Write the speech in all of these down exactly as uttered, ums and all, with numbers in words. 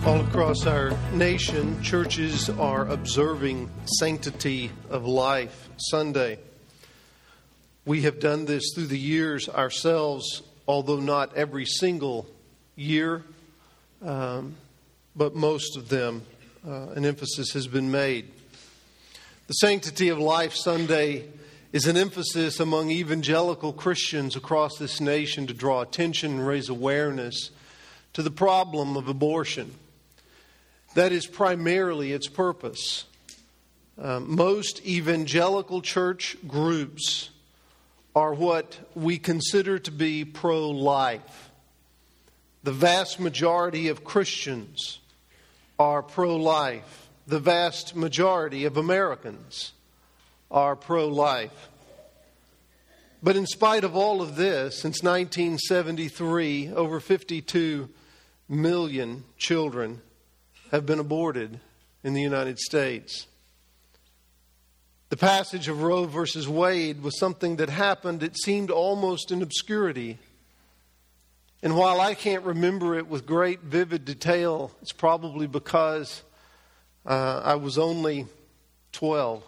All across our nation, churches are observing Sanctity of Life Sunday. We have done this through the years ourselves, although not every single year, um, but most of them, uh, an emphasis has been made. The Sanctity of Life Sunday is an emphasis among evangelical Christians across this nation to draw attention and raise awareness to the problem of abortion. That is primarily its purpose. Uh, most evangelical church groups are what we consider to be pro-life. The vast majority of Christians are pro-life. The vast majority of Americans are pro-life. But in spite of all of this, since nineteen seventy-three, over fifty-two million children have been aborted in the United States. The passage of Roe versus Wade was something that happened, it seemed almost in obscurity. And while I can't remember it with great vivid detail, it's probably because uh, I was only twelve.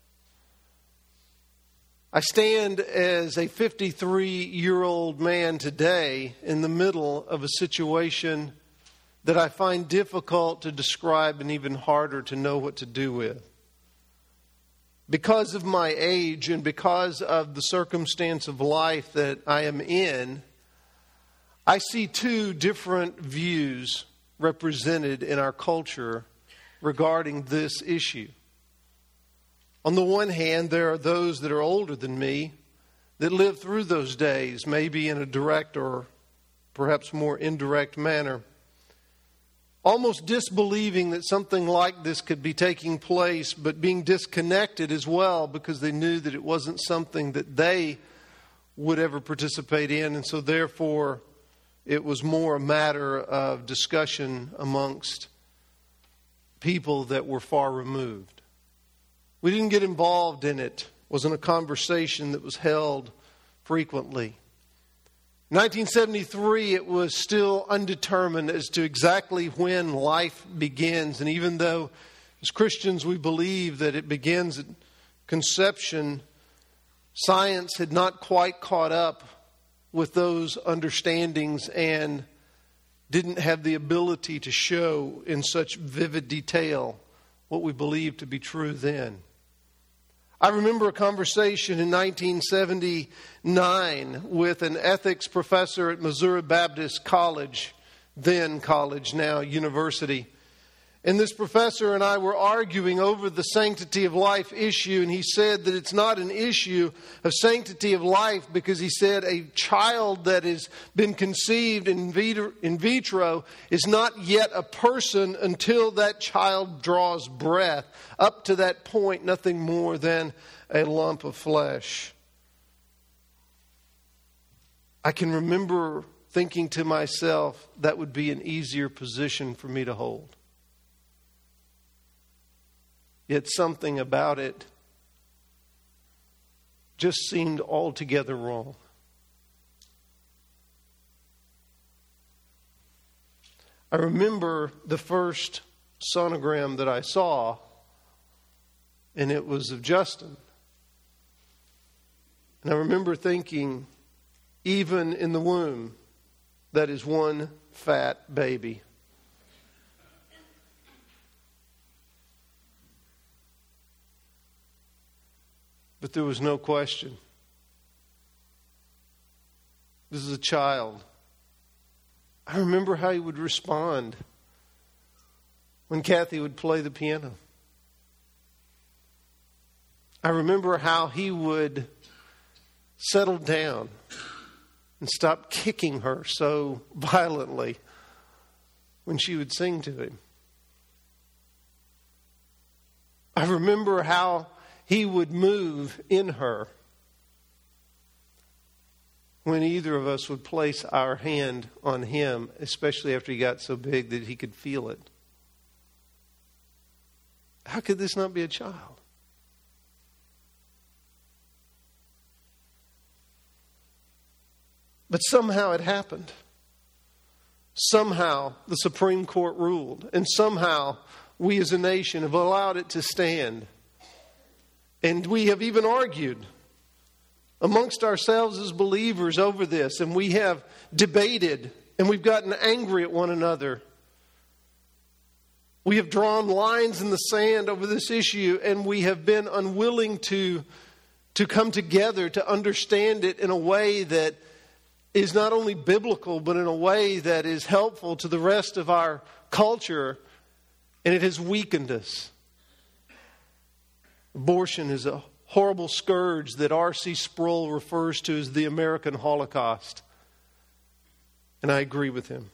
I stand as a fifty-three-year-old man today in the middle of a situation that I find difficult to describe and even harder to know what to do with. Because of my age and because of the circumstance of life that I am in, I see two different views represented in our culture regarding this issue. On the one hand, there are those that are older than me that lived through those days, maybe in a direct or perhaps more indirect manner, almost disbelieving that something like this could be taking place, but being disconnected as well because they knew that it wasn't something that they would ever participate in. And so therefore, it was more a matter of discussion amongst people that were far removed. We didn't get involved in it. It wasn't a conversation that was held frequently. In nineteen seventy-three, it was still undetermined as to exactly when life begins. And even though as Christians we believe that it begins at conception, science had not quite caught up with those understandings and didn't have the ability to show in such vivid detail what we believed to be true then. I remember a conversation in nineteen seventy-nine with an ethics professor at Missouri Baptist College, then college, now university. And this professor and I were arguing over the sanctity of life issue, and he said that it's not an issue of sanctity of life because he said a child that has been conceived in vitro, in vitro is not yet a person until that child draws breath. Up to that point, nothing more than a lump of flesh. I can remember thinking to myself, that would be an easier position for me to hold. Yet something about it just seemed altogether wrong. I remember the first sonogram that I saw, and it was of Justin. And I remember thinking, even in the womb, that is one fat baby. But there was no question. This is a child. I remember how he would respond when Kathy would play the piano. I remember how he would settle down and stop kicking her so violently when she would sing to him. I remember how he would move in her when either of us would place our hand on him, especially after he got so big that he could feel it. How could this not be a child? But somehow it happened. somehow the Supreme Court ruled, and somehow we as a nation have allowed it to stand. And we have even argued amongst ourselves as believers over this, and we have debated, and we've gotten angry at one another. We have drawn lines in the sand over this issue, and we have been unwilling to, to come together to understand it in a way that is not only biblical, but in a way that is helpful to the rest of our culture, and it has weakened us. Abortion is a horrible scourge that R C Sproul refers to as the American Holocaust. And I agree with him.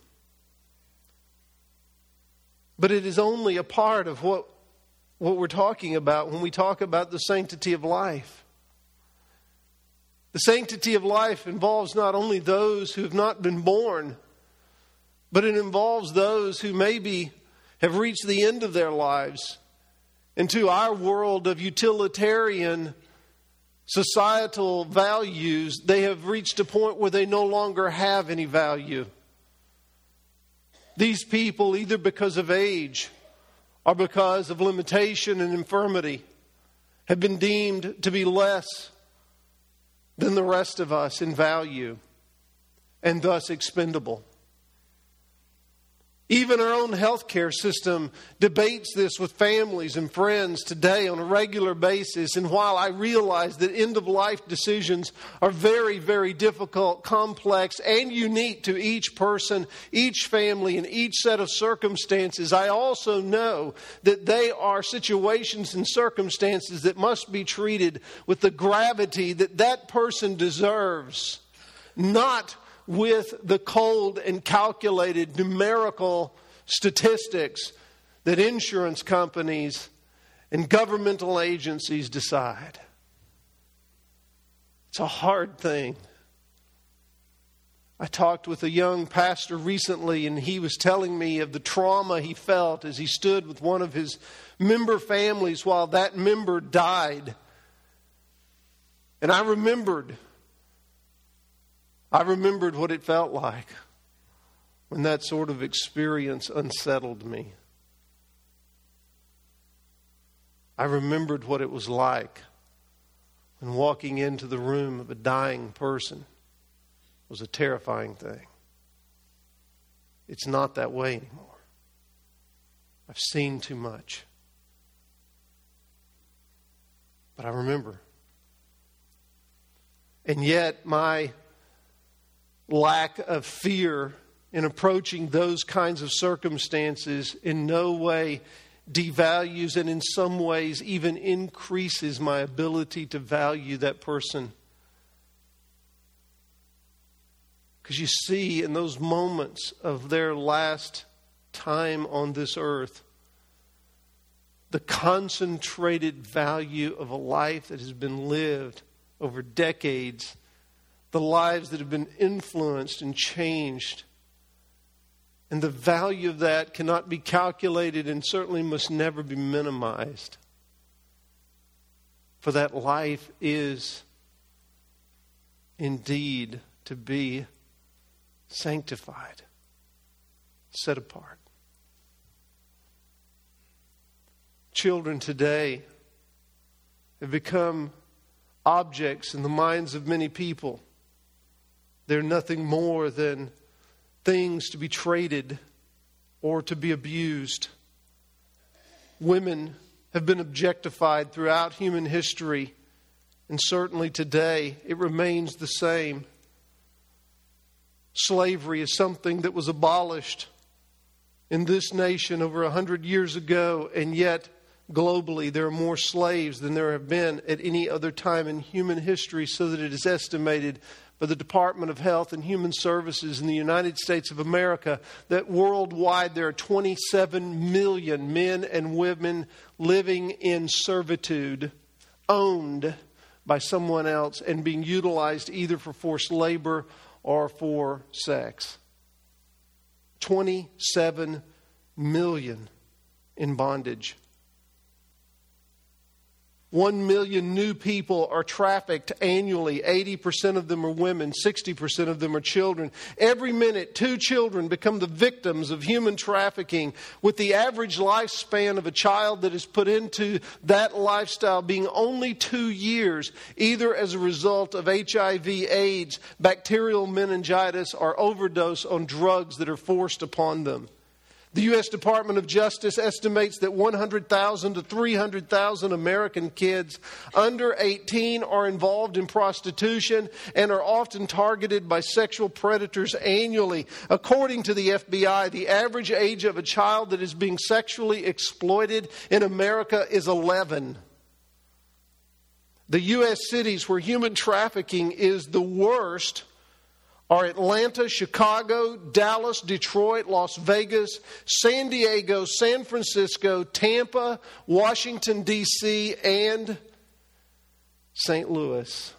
But it is only a part of what, what we're talking about when we talk about the sanctity of life. The sanctity of life involves not only those who have not been born, but it involves those who maybe have reached the end of their lives. Into our world of utilitarian societal values, they have reached a point where they no longer have any value. These people, either because of age or because of limitation and infirmity, have been deemed to be less than the rest of us in value and thus expendable. Even our own healthcare system debates this with families and friends today on a regular basis. And while I realize that end-of-life decisions are very, very difficult, complex, and unique to each person, each family, and each set of circumstances, I also know that they are situations and circumstances that must be treated with the gravity that that person deserves, not with the cold and calculated numerical statistics that insurance companies and governmental agencies decide. It's a hard thing. I talked with a young pastor recently, and he was telling me of the trauma he felt as he stood with one of his member families while that member died. And I remembered I remembered what it felt like when that sort of experience unsettled me. I remembered what it was like when walking into the room of a dying person was a terrifying thing. It's not that way anymore. I've seen too much. But I remember. And yet my lack of fear in approaching those kinds of circumstances in no way devalues and in some ways even increases my ability to value that person. Because you see, in those moments of their last time on this earth, the concentrated value of a life that has been lived over decades, the lives that have been influenced and changed. And the value of that cannot be calculated and certainly must never be minimized. For that life is indeed to be sanctified, set apart. Children today have become objects in the minds of many people. They're nothing more than things to be traded or to be abused. Women have been objectified throughout human history, and certainly today it remains the same. Slavery is something that was abolished in this nation over a hundred years ago, and yet globally there are more slaves than there have been at any other time in human history, so that it is estimated by the Department of Health and Human Services in the United States of America that worldwide there are twenty-seven million men and women living in servitude, owned by someone else and being utilized either for forced labor or for sex. twenty-seven million in bondage. One million new people are trafficked annually. eighty percent of them are women. sixty percent of them are children. Every minute, two children become the victims of human trafficking, with the average lifespan of a child that is put into that lifestyle being only two years, either as a result of H I V, AIDS, bacterial meningitis, or overdose on drugs that are forced upon them. The U S Department of Justice estimates that one hundred thousand to three hundred thousand American kids under eighteen are involved in prostitution and are often targeted by sexual predators annually. According to the F B I, the average age of a child that is being sexually exploited in America is eleven. The U S cities where human trafficking is the worst are Atlanta, Chicago, Dallas, Detroit, Las Vegas, San Diego, San Francisco, Tampa, Washington, D C, and Saint Louis.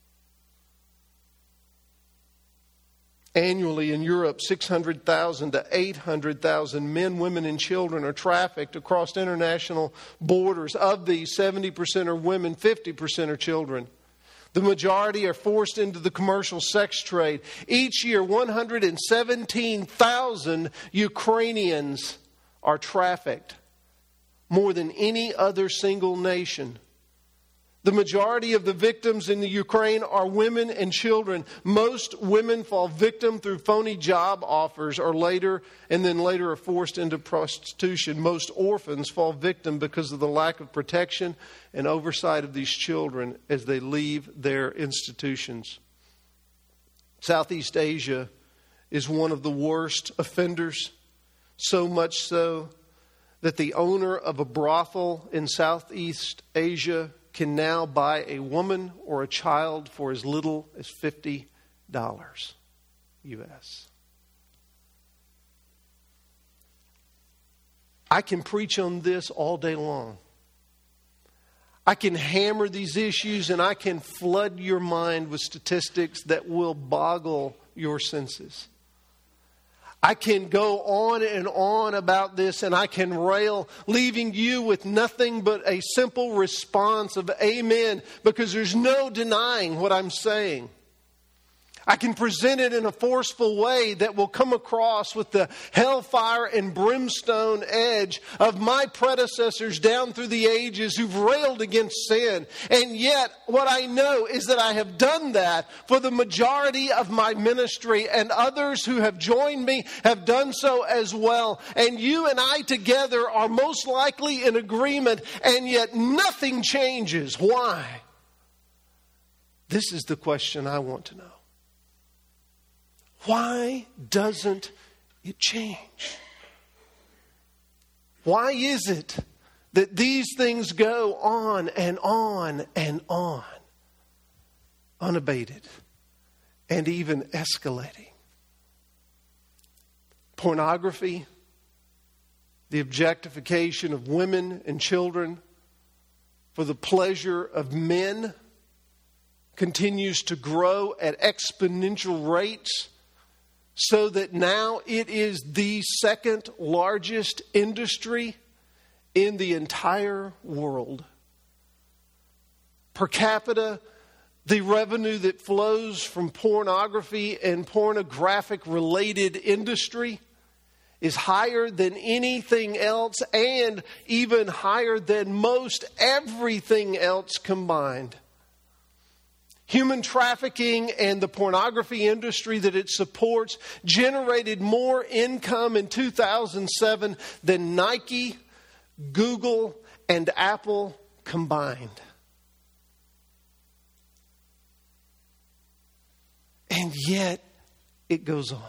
Annually in Europe, six hundred thousand to eight hundred thousand men, women, and children are trafficked across international borders. Of these, seventy percent are women, fifty percent are children. The majority are forced into the commercial sex trade. Each year, one hundred seventeen thousand Ukrainians are trafficked, more than any other single nation. The majority of the victims in the Ukraine are women and children. Most women fall victim through phony job offers or later, and then later are forced into prostitution. Most orphans fall victim because of the lack of protection and oversight of these children as they leave their institutions. Southeast Asia is one of the worst offenders, so much so that the owner of a brothel in Southeast Asia can now buy a woman or a child for as little as fifty dollars U S. I can preach on this all day long. I can hammer these issues and I can flood your mind with statistics that will boggle your senses. I can go on and on about this and I can rail, leaving you with nothing but a simple response of amen, because there's no denying what I'm saying. I can present it in a forceful way that will come across with the hellfire and brimstone edge of my predecessors down through the ages who've railed against sin. And yet, what I know is that I have done that for the majority of my ministry, and others who have joined me have done so as well. And you and I together are most likely in agreement, and yet nothing changes. Why? This is the question I want to know. Why doesn't it change? Why is it that these things go on and on and on, unabated and even escalating? Pornography, the objectification of women and children for the pleasure of men, continues to grow at exponential rates, so that now it is the second largest industry in the entire world. Per capita, the revenue that flows from pornography and pornographic-related industry is higher than anything else, and even higher than most everything else combined. Human trafficking and the pornography industry that it supports generated more income in two thousand seven than Nike, Google, and Apple combined. And yet, it goes on.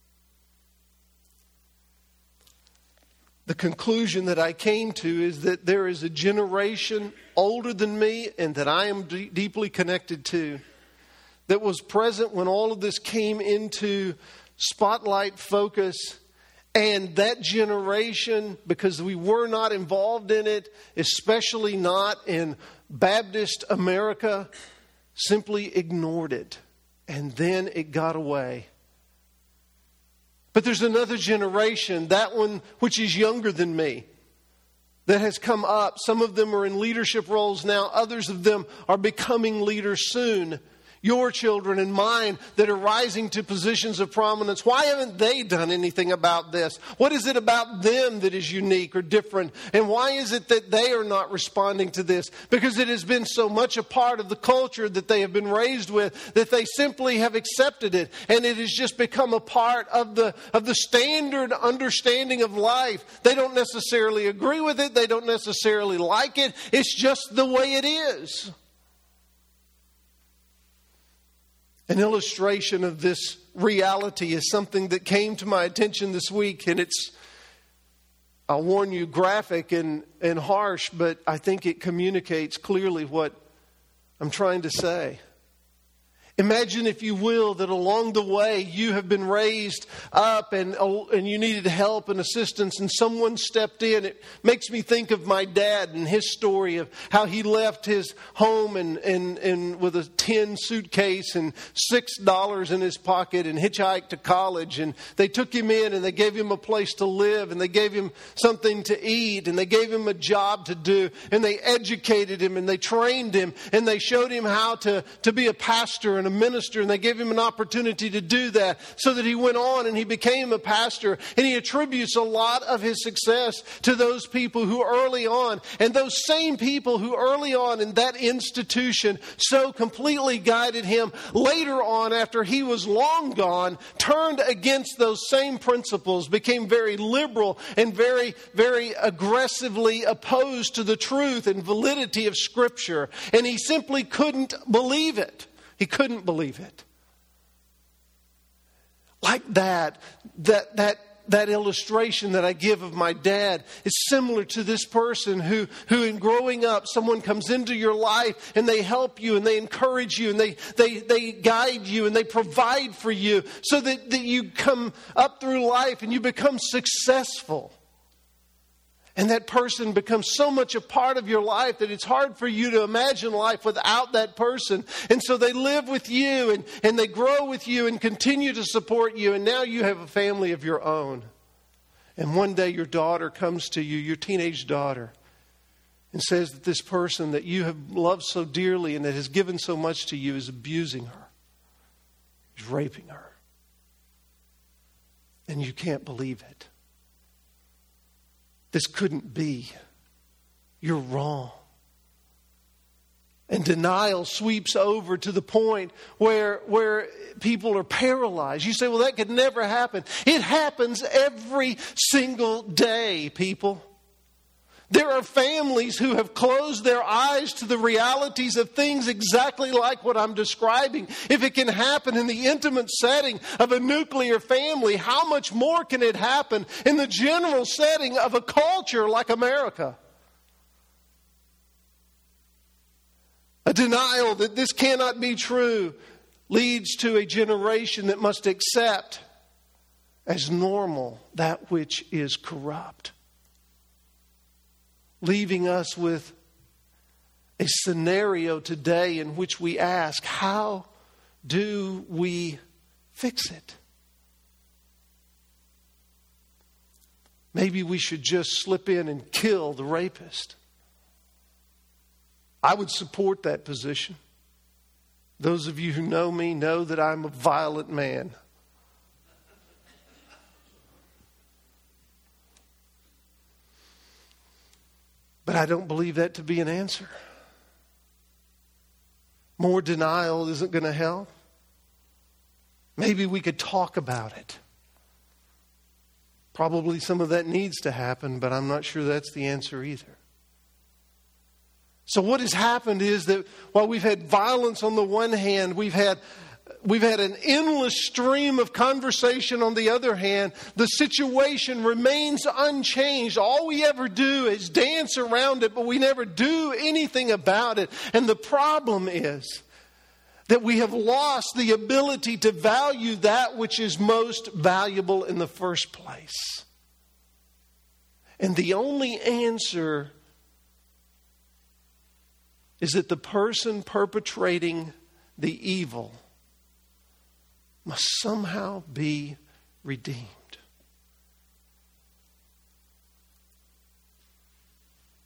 The conclusion that I came to is that there is a generation older than me and that I am d- deeply connected to that was present when all of this came into spotlight focus. And that generation, because we were not involved in it, especially not in Baptist America, simply ignored it. And then it got away. But there's another generation, that one which is younger than me, that has come up. Some of them are in leadership roles now. Others of them are becoming leaders soon. Your children and mine that are rising to positions of prominence. Why haven't they done anything about this? What is it about them that is unique or different? And why is it that they are not responding to this? Because it has been so much a part of the culture that they have been raised with that they simply have accepted it. And it has just become a part of the, of the standard understanding of life. They don't necessarily agree with it. They don't necessarily like it. It's just the way it is. An illustration of this reality is something that came to my attention this week, and it's, I'll warn you, graphic and, and harsh, but I think it communicates clearly what I'm trying to say. Imagine, if you will, that along the way you have been raised up and, and you needed help and assistance and someone stepped in. It makes me think of my dad and his story of how he left his home and, and, and with a tin suitcase and six dollars in his pocket and hitchhiked to college. And they took him in and they gave him a place to live and they gave him something to eat and they gave him a job to do and they educated him and they trained him and they showed him how to, to be a pastor and a minister, and they gave him an opportunity to do that so that he went on and he became a pastor. And he attributes a lot of his success to those people who early on, and those same people who early on in that institution so completely guided him, later on, after he was long gone, turned against those same principles, became very liberal and very, very aggressively opposed to the truth and validity of Scripture. And he simply couldn't believe it. He couldn't believe it. Like that, that, that, that illustration that I give of my dad is similar to this person who, who in growing up, someone comes into your life and they help you and they encourage you and they, they, they guide you and they provide for you so that, that you come up through life and you become successful. And that person becomes so much a part of your life that it's hard for you to imagine life without that person. And so they live with you and, and they grow with you and continue to support you. And now you have a family of your own. And one day your daughter comes to you, your teenage daughter, and says that this person that you have loved so dearly and that has given so much to you is abusing her. He's raping her. And you can't believe it. This couldn't be. You're wrong. And denial sweeps over to the point where, where people are paralyzed. You say, well, that could never happen. It happens every single day, people. There are families who have closed their eyes to the realities of things exactly like what I'm describing. If it can happen in the intimate setting of a nuclear family, how much more can it happen in the general setting of a culture like America? A denial that this cannot be true leads to a generation that must accept as normal that which is corrupt, leaving us with a scenario today in which we ask, how do we fix it? Maybe we should just slip in and kill the rapist. I would support that position. Those of you who know me know that I'm a violent man. But I don't believe that to be an answer. More denial isn't going to help. Maybe we could talk about it. Probably some of that needs to happen, but I'm not sure that's the answer either. So what has happened is that while we've had violence on the one hand, we've had We've had an endless stream of conversation on the other hand. The situation remains unchanged. All we ever do is dance around it, but we never do anything about it. And the problem is that we have lost the ability to value that which is most valuable in the first place. And the only answer is that the person perpetrating the evil must somehow be redeemed.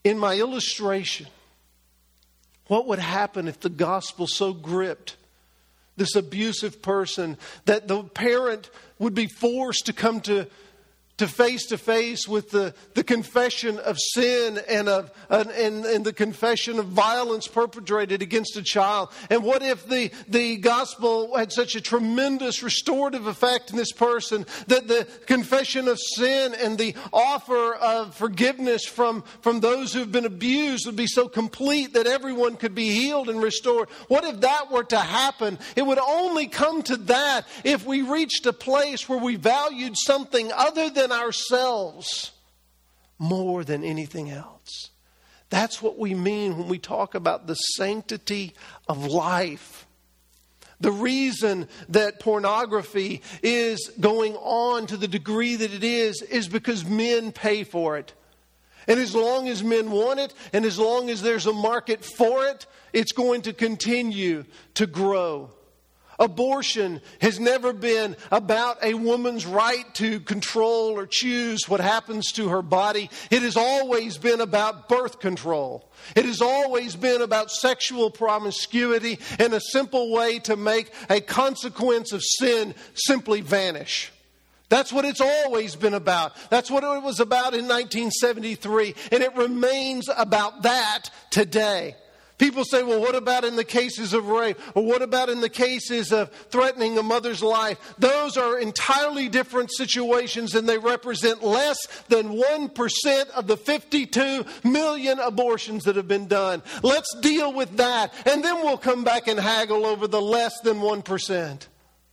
in my illustration, what would happen if the gospel so gripped this abusive person that the parent would be forced to come to to face to face with the, the confession of sin and of and, and, and the confession of violence perpetrated against a child? And what if the, the gospel had such a tremendous restorative effect in this person that the confession of sin and the offer of forgiveness from, from those who've been abused would be so complete that everyone could be healed and restored? What if that were to happen? It would only come to that if we reached a place where we valued something other than ourselves more than anything else. That's what we mean when we talk about the sanctity of life. The reason that pornography is going on to the degree that it is is because men pay for it. And as long as men want it, and as long as there's a market for it, it's going to continue to grow. Abortion has never been about a woman's right to control or choose what happens to her body. It has always been about birth control. It has always been about sexual promiscuity and a simple way to make a consequence of sin simply vanish. That's what it's always been about. That's what it was about in nineteen seventy-three, and it remains about that today. People say, well, what about in the cases of rape? Or what about in the cases of threatening a mother's life? Those are entirely different situations, and they represent less than one percent of the fifty-two million abortions that have been done. Let's deal with that, and then we'll come back and haggle over the less than one percent.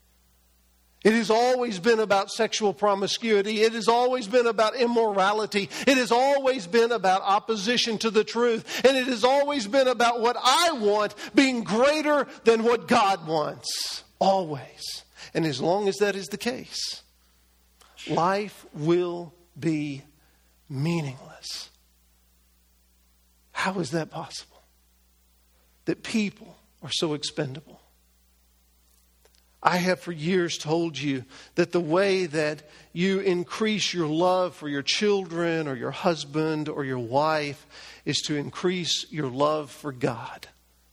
It has always been about sexual promiscuity. It has always been about immorality. It has always been about opposition to the truth. And it has always been about what I want being greater than what God wants. Always. And as long as that is the case, life will be meaningless. How is that possible? That people are so expendable. I have for years told you that the way that you increase your love for your children or your husband or your wife is to increase your love for God.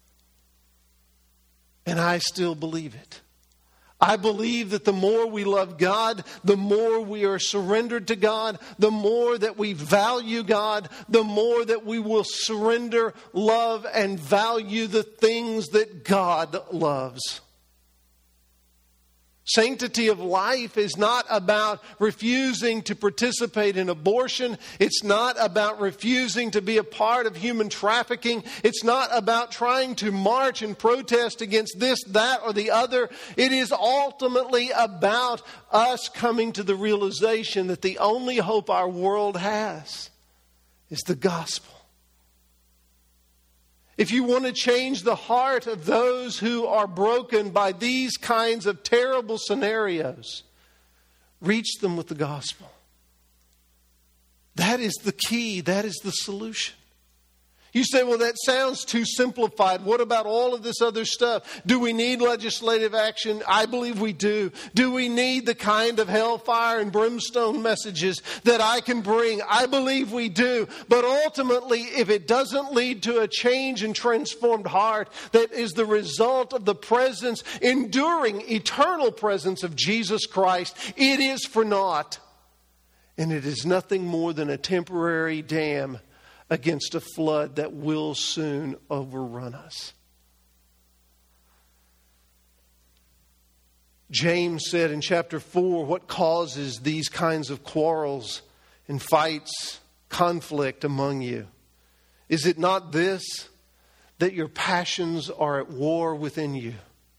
And I still believe it. I believe that the more we love God, the more we are surrendered to God, the more that we value God, the more that we will surrender, love, and value the things that God loves. Sanctity of life is not about refusing to participate in abortion. It's not about refusing to be a part of human trafficking. It's not about trying to march and protest against this, that, or the other. It is ultimately about us coming to the realization that the only hope our world has is the gospel. If you want to change the heart of those who are broken by these kinds of terrible scenarios, reach them with the gospel. That is the key. That is the solution. You say, well, that sounds too simplified. What about all of this other stuff? Do we need legislative action? I believe we do. Do we need the kind of hellfire and brimstone messages that I can bring? I believe we do. But ultimately, if it doesn't lead to a change and transformed heart that is the result of the presence, enduring, eternal presence of Jesus Christ, it is for naught. And it is nothing more than a temporary dam against a flood that will soon overrun us. James said in chapter four, what causes these kinds of quarrels and fights, conflict among you? Is it not this, that your passions are at war within you?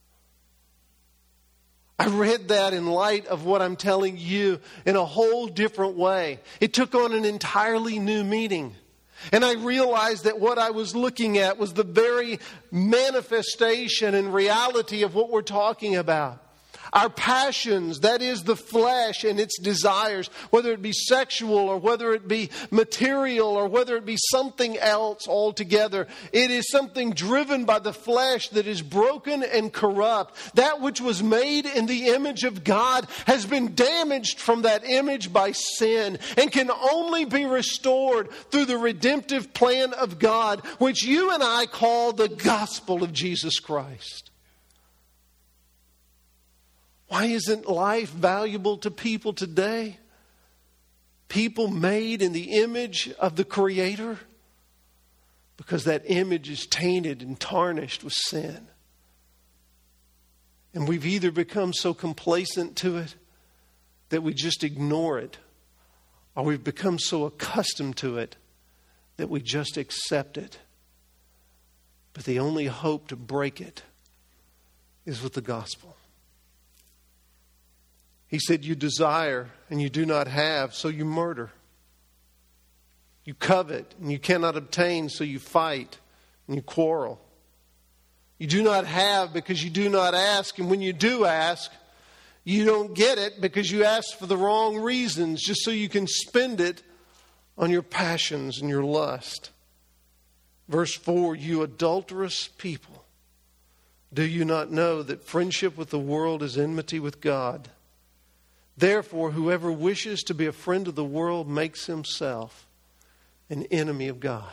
I read that in light of what I'm telling you in a whole different way. It took on an entirely new meaning. And I realized that what I was looking at was the very manifestation and reality of what we're talking about. Our passions, that is the flesh and its desires, whether it be sexual or whether it be material or whether it be something else altogether, it is something driven by the flesh that is broken and corrupt. That which was made in the image of God has been damaged from that image by sin and can only be restored through the redemptive plan of God, which you and I call the gospel of Jesus Christ. Why isn't life valuable to people today? People made in the image of the Creator? Because that image is tainted and tarnished with sin. And we've either become so complacent to it that we just ignore it, or we've become so accustomed to it that we just accept it. But the only hope to break it is with the gospel. He said, you desire and you do not have, so you murder. You covet and you cannot obtain, so you fight and you quarrel. You do not have because you do not ask, and when you do ask, you don't get it because you ask for the wrong reasons, just so you can spend it on your passions and your lust. Verse four, you adulterous people, do you not know that friendship with the world is enmity with God? Therefore, whoever wishes to be a friend of the world makes himself an enemy of God.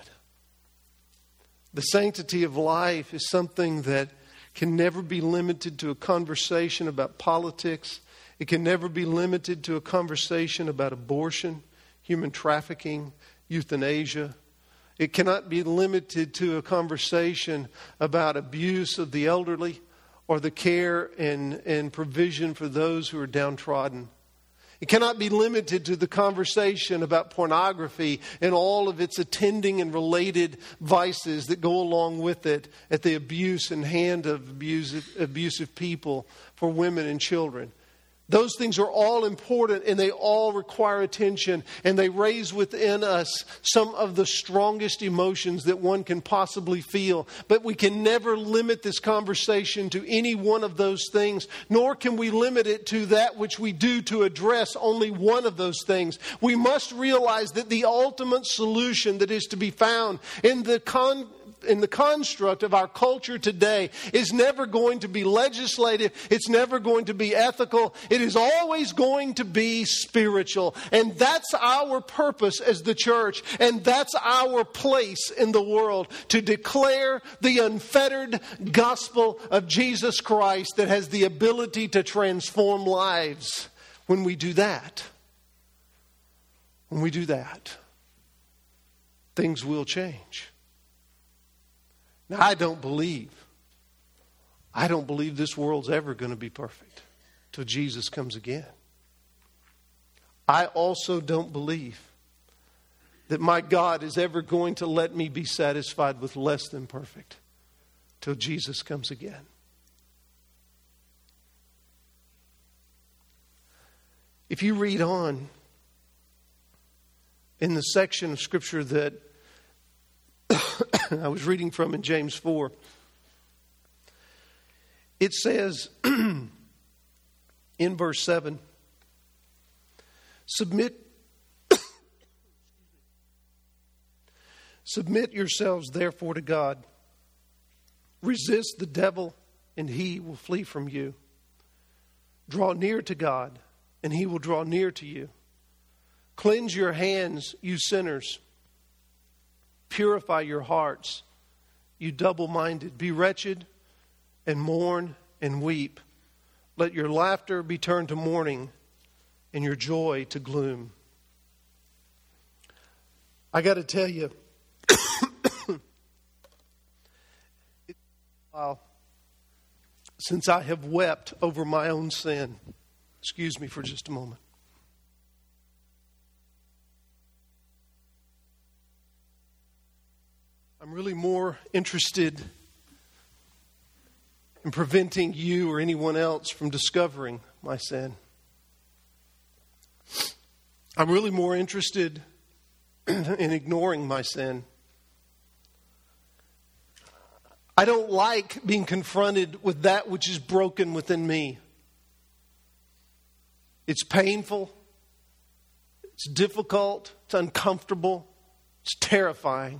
The sanctity of life is something that can never be limited to a conversation about politics. It can never be limited to a conversation about abortion, human trafficking, euthanasia. It cannot be limited to a conversation about abuse of the elderly or the care and, and provision for those who are downtrodden. It cannot be limited to the conversation about pornography and all of its attending and related vices that go along with it at the abuse and hand of abusive, abusive people for women and children. Those things are all important and they all require attention, and they raise within us some of the strongest emotions that one can possibly feel. But we can never limit this conversation to any one of those things, nor can we limit it to that which we do to address only one of those things. We must realize that the ultimate solution that is to be found in the con in the construct of our culture today is never going to be legislative. It's never going to be ethical. It is always going to be spiritual. And that's our purpose as the church. And that's our place in the world, to declare the unfettered gospel of Jesus Christ that has the ability to transform lives. When we do that, when we do that, things will change. Now, I don't believe, I don't believe this world's ever going to be perfect till Jesus comes again. I also don't believe that my God is ever going to let me be satisfied with less than perfect till Jesus comes again. If you read on in the section of Scripture that I was reading from in James four, it says in verse seven, submit submit yourselves therefore to God. Resist the devil and he will flee from you. Draw near to God and he will draw near to you. Cleanse your hands, you sinners. Purify your hearts, you double-minded. Be wretched and mourn and weep. Let your laughter be turned to mourning and your joy to gloom. I got to tell you, it's been a while since I have wept over my own sin. Excuse me for just a moment. I'm really more interested in preventing you or anyone else from discovering my sin. I'm really more interested in ignoring my sin. I don't like being confronted with that which is broken within me. It's painful. It's difficult. It's uncomfortable. It's terrifying.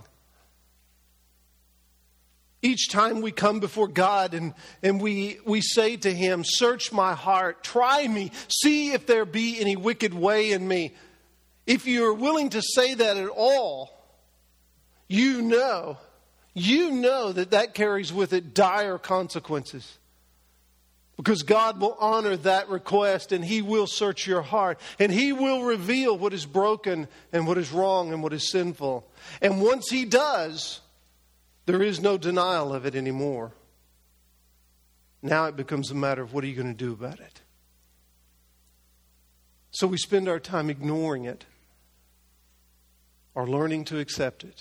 Each time we come before God and, and we, we say to Him, search my heart, try me, see if there be any wicked way in me. If you're willing to say that at all, you know, you know that that carries with it dire consequences. Because God will honor that request and He will search your heart. And He will reveal what is broken and what is wrong and what is sinful. And once He does, there is no denial of it anymore. Now it becomes a matter of what are you going to do about it? So we spend our time ignoring it or learning to accept it.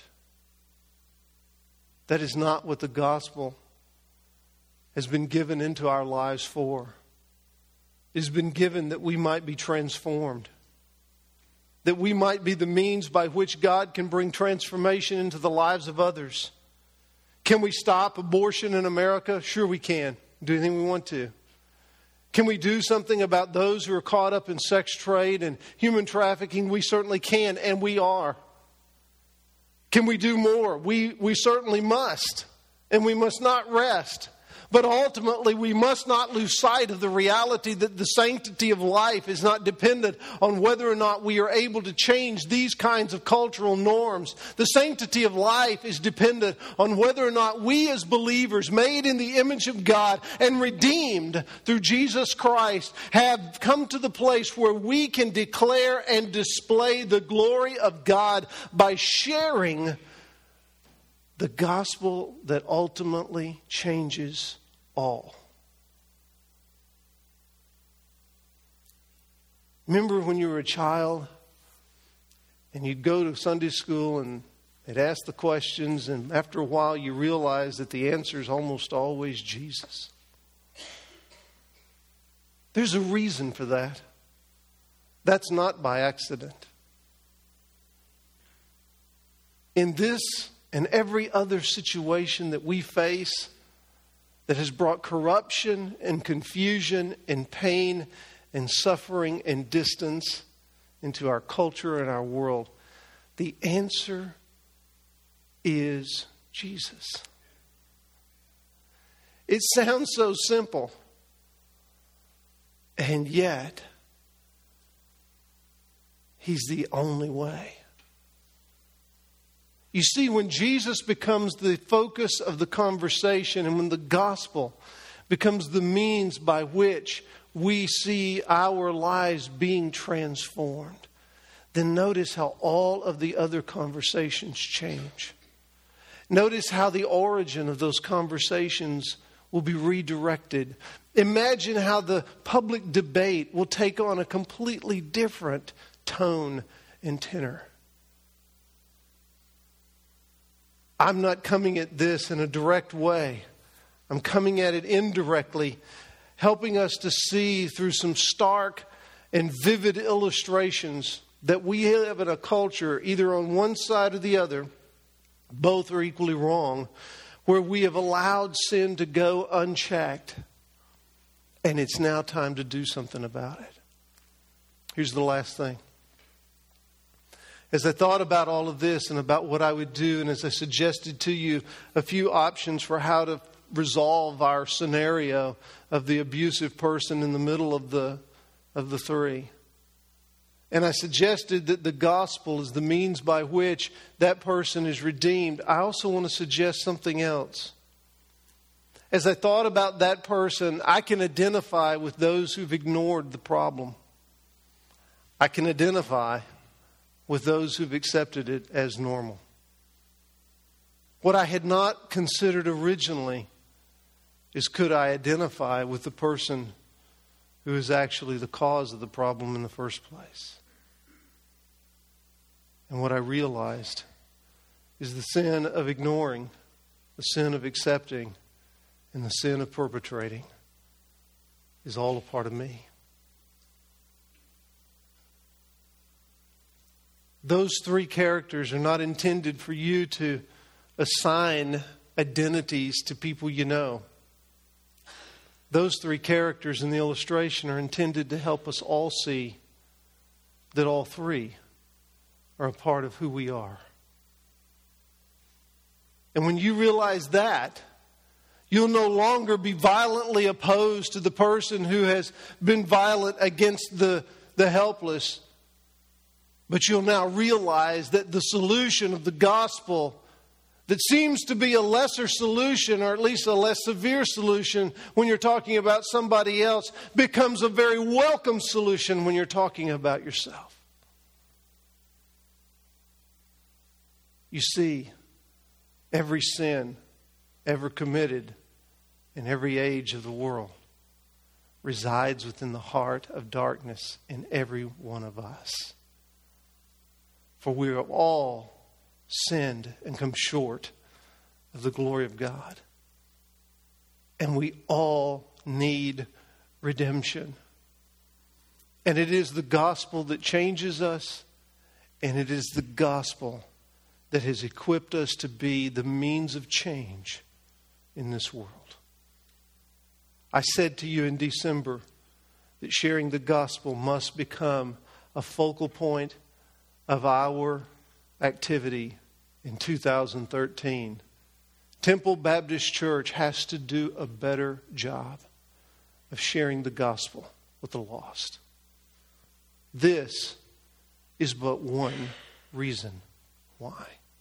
That is not what the gospel has been given into our lives for. It has been given that we might be transformed. That we might be the means by which God can bring transformation into the lives of others. Can we stop abortion in America? Sure we can. Do anything we want to. Can we do something about those who are caught up in sex trade and human trafficking? We certainly can, and we are. Can we do more? We, we certainly must, and we must not rest. But ultimately, we must not lose sight of the reality that the sanctity of life is not dependent on whether or not we are able to change these kinds of cultural norms. The sanctity of life is dependent on whether or not we as believers, made in the image of God and redeemed through Jesus Christ, have come to the place where we can declare and display the glory of God by sharing the gospel that ultimately changes all. Remember when you were a child and you'd go to Sunday school and they'd ask the questions, and after a while you realize that the answer is almost always Jesus. There's a reason for that. That's not by accident. In this and every other situation that we face that has brought corruption and confusion and pain and suffering and distance into our culture and our world, the answer is Jesus. It sounds so simple, and yet He's the only way. You see, when Jesus becomes the focus of the conversation and when the gospel becomes the means by which we see our lives being transformed, then notice how all of the other conversations change. Notice how the origin of those conversations will be redirected. Imagine how the public debate will take on a completely different tone and tenor. I'm not coming at this in a direct way. I'm coming at it indirectly, helping us to see through some stark and vivid illustrations that we live in a culture, either on one side or the other, both are equally wrong, where we have allowed sin to go unchecked, and it's now time to do something about it. Here's the last thing. As I thought about all of this and about what I would do, and as I suggested to you a few options for how to resolve our scenario of the abusive person in the middle of the of the three. And I suggested that the gospel is the means by which that person is redeemed. I also want to suggest something else. As I thought about that person, I can identify with those who've ignored the problem. I can identify with those who've accepted it as normal. What I had not considered originally is, could I identify with the person who is actually the cause of the problem in the first place? And what I realized is the sin of ignoring, the sin of accepting, and the sin of perpetrating is all a part of me. Those three characters are not intended for you to assign identities to people you know. Those three characters in the illustration are intended to help us all see that all three are a part of who we are. And when you realize that, you'll no longer be violently opposed to the person who has been violent against the, the helpless. But you'll now realize that the solution of the gospel that seems to be a lesser solution, or at least a less severe solution when you're talking about somebody else, becomes a very welcome solution when you're talking about yourself. You see, every sin ever committed in every age of the world resides within the heart of darkness in every one of us. For we have all sinned and come short of the glory of God. And we all need redemption. And it is the gospel that changes us, and it is the gospel that has equipped us to be the means of change in this world. I said to you in December that sharing the gospel must become a focal point of our activity in two thousand thirteen. Temple Baptist Church has to do a better job of sharing the gospel with the lost. This is but one reason why.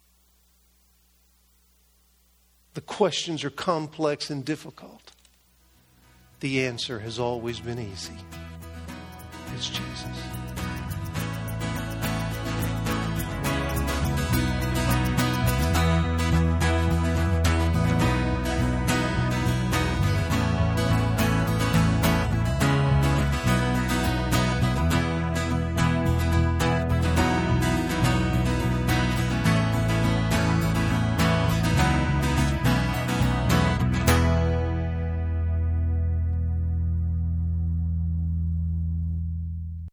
The questions are complex and difficult. The answer has always been easy. It's Jesus.